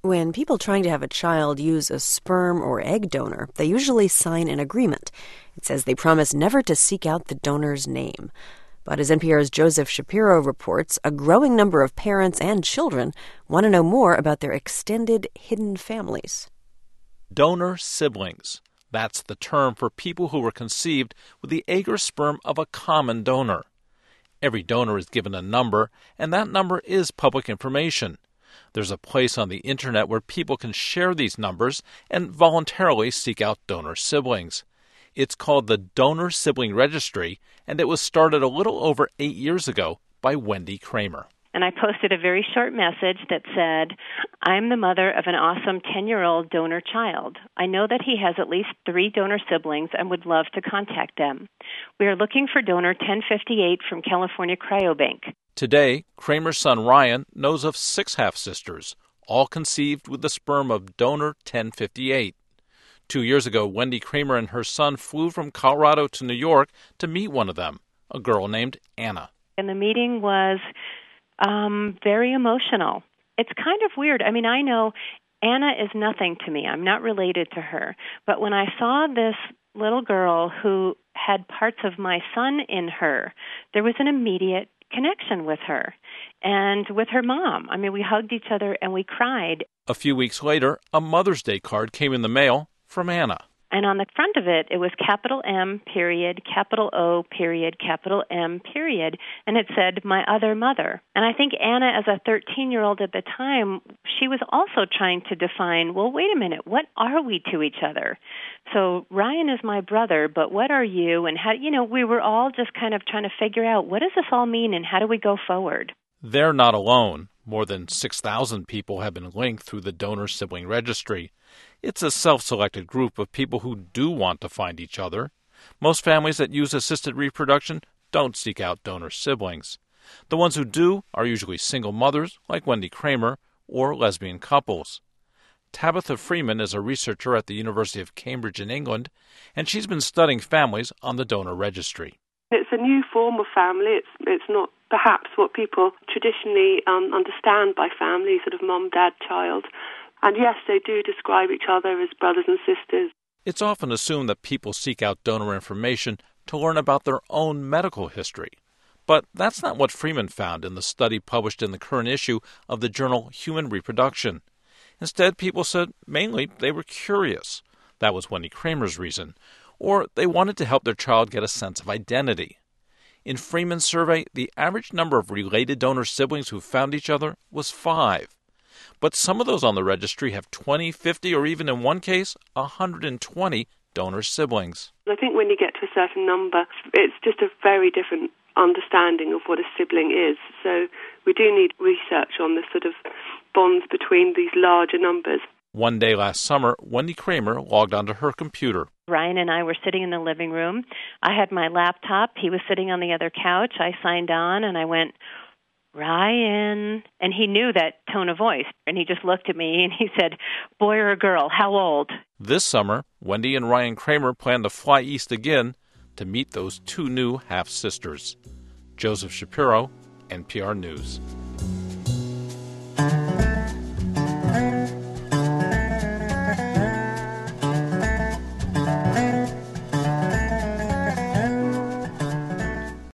When people trying to have a child use a sperm or egg donor, they usually sign an agreement. It says they promise never to seek out the donor's name. But as NPR's Joseph Shapiro reports, a growing number of parents and children want to know more about their extended hidden families. Donor siblings. That's the term for people who were conceived with the egg or sperm of a common donor. Every donor is given a number, and that number is public information. There's a place on the internet where people can share these numbers and voluntarily seek out donor siblings. It's called the Donor Sibling Registry, and it was started a little over 8 years ago by Wendy Kramer. And I posted a very short message that said, I'm the mother of an awesome 10-year-old donor child. I know that he has at least 3 donor siblings and would love to contact them. We are looking for donor 1058 from California Cryobank. Today, Kramer's son Ryan knows of 6 half-sisters, all conceived with the sperm of donor 1058. 2 years ago, Wendy Kramer and her son flew from Colorado to New York to meet one of them, a girl named Anna. And the meeting was very emotional. It's kind of weird. I mean, I know Anna is nothing to me. I'm not related to her. But when I saw this little girl who had parts of my son in her, there was an immediate connection with her and with her mom. I mean, we hugged each other and we cried. A few weeks later, a Mother's Day card came in the mail from Anna. And on the front of it was capital M, period, capital O, period, capital M, period, and it said, my other mother. And I think Anna, as a 13-year-old at the time, she was also trying to define, well, wait a minute, what are we to each other? So Ryan is my brother, but what are you? And how, we were all just kind of trying to figure out, what does this all mean and how do we go forward? They're not alone. More than 6,000 people have been linked through the Donor Sibling Registry. It's a self-selected group of people who do want to find each other. Most families that use assisted reproduction don't seek out donor siblings. The ones who do are usually single mothers, like Wendy Kramer, or lesbian couples. Tabitha Freeman is a researcher at the University of Cambridge in England, and she's been studying families on the donor registry. It's a new form of family. It's not perhaps what people traditionally understand by family, sort of mom, dad, child. And yes, they do describe each other as brothers and sisters. It's often assumed that people seek out donor information to learn about their own medical history. But that's not what Freeman found in the study published in the current issue of the journal Human Reproduction. Instead, people said mainly they were curious. That was Wendy Kramer's reason. Or they wanted to help their child get a sense of identity. In Freeman's survey, the average number of related donor siblings who found each other was 5. But some of those on the registry have 20, 50, or even in one case, 120 donor siblings. I think when you get to a certain number, it's just a very different understanding of what a sibling is. So we do need research on the sort of bonds between these larger numbers. One day last summer, Wendy Kramer logged onto her computer. Ryan and I were sitting in the living room. I had my laptop. He was sitting on the other couch. I signed on and I went, Ryan. And he knew that tone of voice. And he just looked at me and he said, boy or a girl, how old? This summer, Wendy and Ryan Kramer plan to fly east again to meet those 2 new half-sisters. Joseph Shapiro, NPR News.